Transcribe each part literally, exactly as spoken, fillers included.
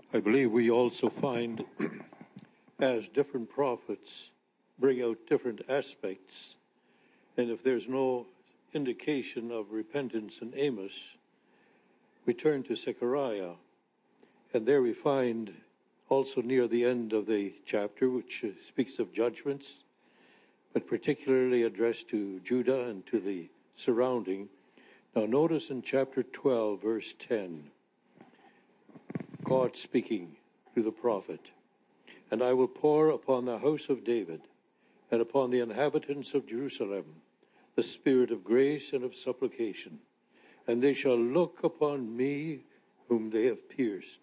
I believe we also find as different prophets bring out different aspects, and if there's no indication of repentance in Amos, we turn to Zechariah, and there we find also near the end of the chapter, which speaks of judgments, but particularly addressed to Judah and to the surrounding. Now notice in chapter twelve, verse ten, God speaking through the prophet, "And I will pour upon the house of David and upon the inhabitants of Jerusalem the spirit of grace and of supplication, and they shall look upon me whom they have pierced.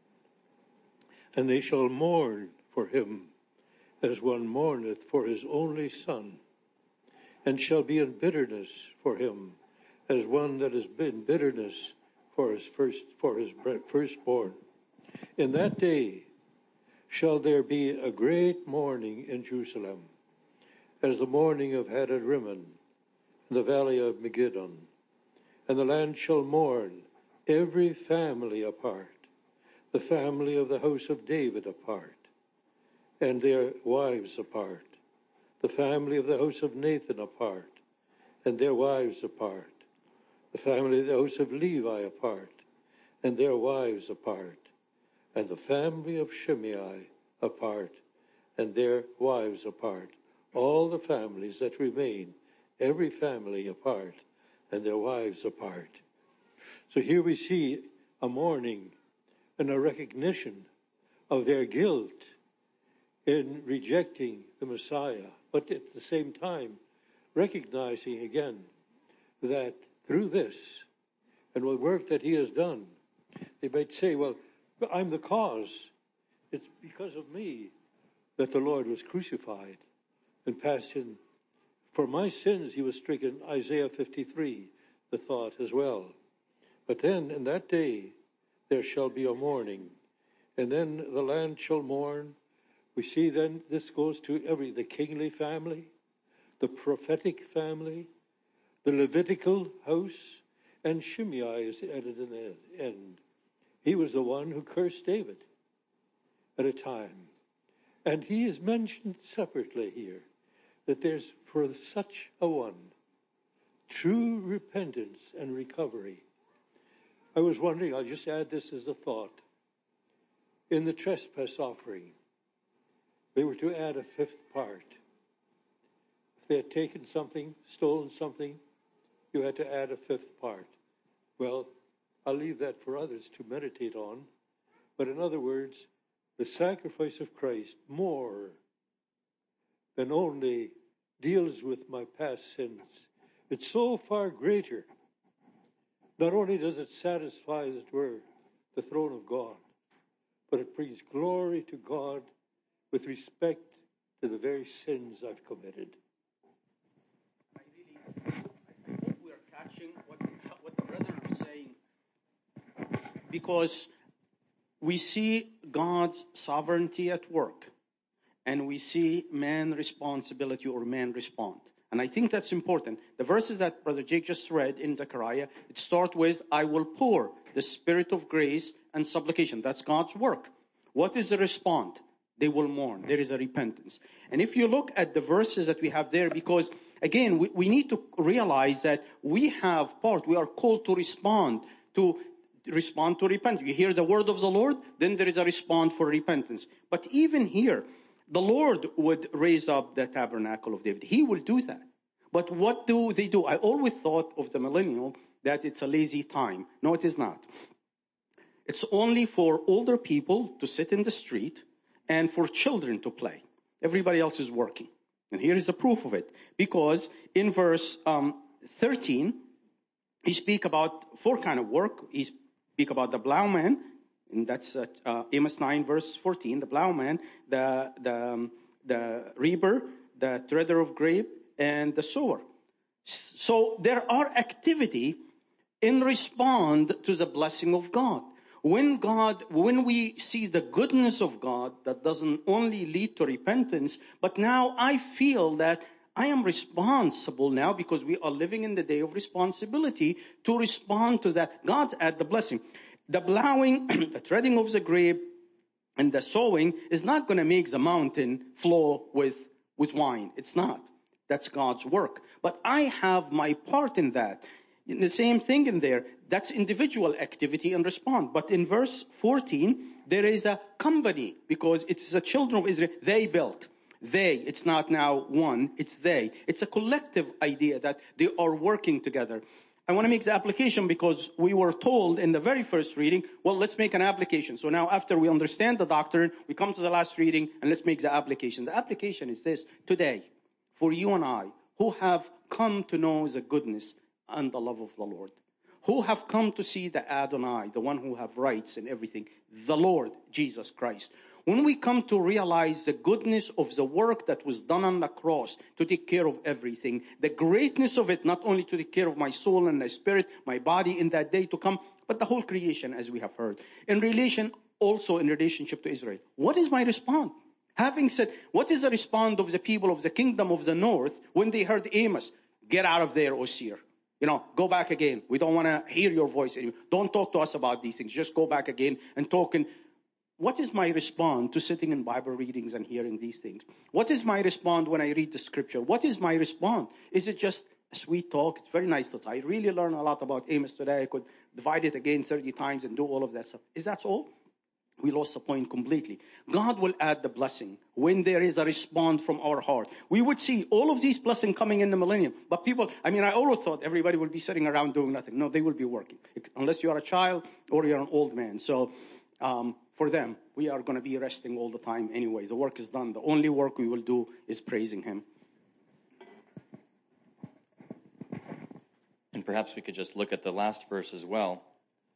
And they shall mourn for him as one mourneth for his only son, and shall be in bitterness for him as one that is in bitterness for his first for his firstborn. In that day shall there be a great mourning in Jerusalem, as the mourning of Hadad-rimmon in the valley of Megiddon. And the land shall mourn, every family apart, the family of the house of David apart, and their wives apart, the family of the house of Nathan apart, and their wives apart, the family of the house of Levi apart, and their wives apart, and the family of Shimei apart, and their wives apart. All the families that remain, every family apart, and their wives apart." So here we see a mourning and a recognition of their guilt in rejecting the Messiah, but at the same time recognizing again that through this and the work that he has done, they might say, well, I'm the cause. It's because of me that the Lord was crucified and passed in. For my sins he was stricken, Isaiah fifty-three, the thought as well. But then in that day there shall be a mourning, and then the land shall mourn. We see then this goes to every, the kingly family, the prophetic family, the Levitical house, and Shimei is added in the end. He was the one who cursed David at a time. And he is mentioned separately here, that there's for such a one true repentance and recovery. I was wondering, I'll just add this as a thought. In the trespass offering, they were to add a fifth part. If they had taken something, stolen something, you had to add a fifth part. Well, I'll leave that for others to meditate on. But in other words, the sacrifice of Christ more than only deals with my past sins. It's so far greater. Not only does it satisfy, as it were, the throne of God, but it brings glory to God with respect to the very sins I've committed. I really I hope we are catching what, what the brother is saying, because we see God's sovereignty at work, and we see man's responsibility or man respond. And I think that's important. The verses that Brother Jake just read in Zechariah, it starts with, "I will pour the spirit of grace and supplication." That's God's work. What is the response? They will mourn. There is a repentance. And if you look at the verses that we have there, because again, we, we need to realize that we have part, we are called to respond to respond to repentance. You hear the word of the Lord, then there is a response for repentance. But even here, the Lord would raise up the tabernacle of David. He will do that. But what do they do? I always thought of the millennial that it's a lazy time. No, it is not. It's only for older people to sit in the street and for children to play. Everybody else is working. And here is the proof of it. Because in verse um, thirteen, he speak about four kind of work. He speak about the plowman, and that's uh, uh, Amos nine, verse fourteen. The plowman, the the um, the reaper, the treader of grape, and the sower. So there are activity in response to the blessing of God. When God, when we see the goodness of God, that doesn't only lead to repentance, but now I feel that I am responsible now, because we are living in the day of responsibility to respond to that. God's at the blessing. The plowing, the treading of the grape, And the sowing is not going to make the mountain flow with, with wine. It's not. That's God's work. But I have my part in that. In the same thing in there, that's individual activity and response. But in verse fourteen, there is a company, because it's the children of Israel. They built. They. It's not now one. It's they. It's a collective idea that they are working together. I want to make the application because we were told in the very first reading, well, let's make an application. So now after we understand the doctrine, we come to the last reading and let's make the application. The application is this. Today, for you and I, who have come to know the goodness and the love of the Lord, who have come to see the Adonai, the one who have rights and everything, the Lord Jesus Christ. When we come to realize the goodness of the work that was done on the cross to take care of everything, the greatness of it, not only to take care of my soul and my spirit, my body in that day to come, but the whole creation, as we have heard. In relation, also in relationship to Israel. What is my response? Having said, what is the response of the people of the kingdom of the north when they heard Amos? Get out of there, O seer. You know, go back again. We don't want to hear your voice anymore. Don't talk to us about these things. Just go back again and talk. And what is my response to sitting in Bible readings and hearing these things? What is my response when I read the scripture? What is my response? Is it just a sweet talk? It's very nice to talk. I really learned a lot about Amos today. I could divide it again thirty times and do all of that stuff. Is that all? We lost the point completely. God will add the blessing when there is a response from our heart. We would see all of these blessings coming in the millennium. But people, I mean, I always thought everybody would be sitting around doing nothing. No, they will be working. Unless you are a child or you're an old man. So um, for them, we are going to be resting all the time anyway. The work is done. The only work we will do is praising Him. And perhaps we could just look at the last verse as well,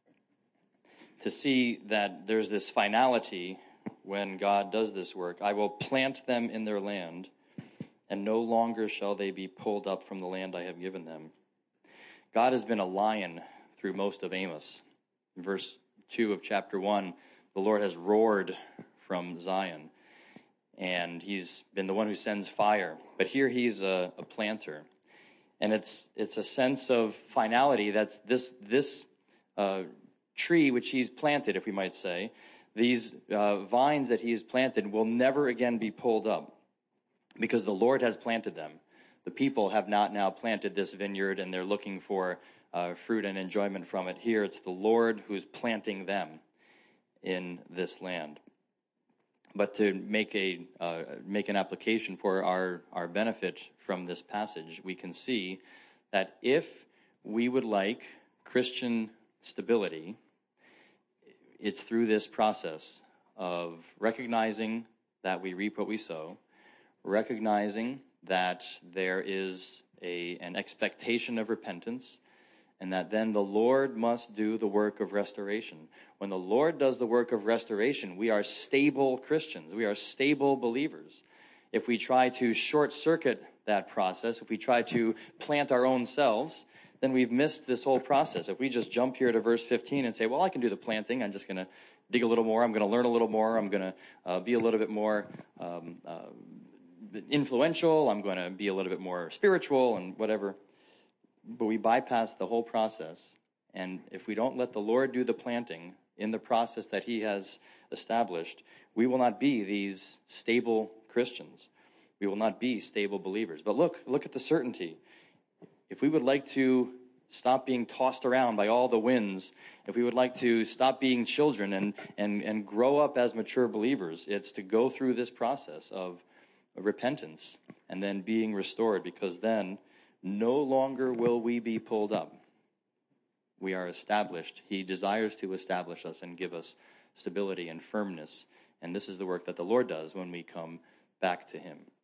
to see that there's this finality when God does this work. I will plant them in their land, and no longer shall they be pulled up from the land I have given them. God has been a lion through most of Amos. In verse two of chapter one, the Lord has roared from Zion, and he's been the one who sends fire. But here he's a, a planter. And it's it's a sense of finality. That's this this uh, tree which he's planted, if we might say, these uh, vines that he has planted will never again be pulled up, because the Lord has planted them. The people have not now planted this vineyard and they're looking for uh, fruit and enjoyment from it. Here it's the Lord who's planting them in this land. But to make a uh, make an application for our, our benefit from this passage, we can see that if we would like Christian stability, it's through this process of recognizing that we reap what we sow, recognizing that there is a an expectation of repentance, and that then the Lord must do the work of restoration. When the Lord does the work of restoration, we are stable Christians. We are stable believers. If we try to short-circuit that process, if we try to plant our own selves, then we've missed this whole process. If we just jump here to verse fifteen and say, well, I can do the planting. I'm just going to dig a little more. I'm going to learn a little more. I'm going to uh, be a little bit more um, uh, influential. I'm going to be a little bit more spiritual and whatever. But we bypass the whole process. And if we don't let the Lord do the planting in the process that he has established, we will not be these stable Christians. We will not be stable believers. But look, look at the certainty. If we would like to stop being tossed around by all the winds, if we would like to stop being children and, and, and grow up as mature believers, it's to go through this process of repentance and then being restored, because then no longer will we be pulled up. We are established. He desires to establish us and give us stability and firmness. And this is the work that the Lord does when we come back to him.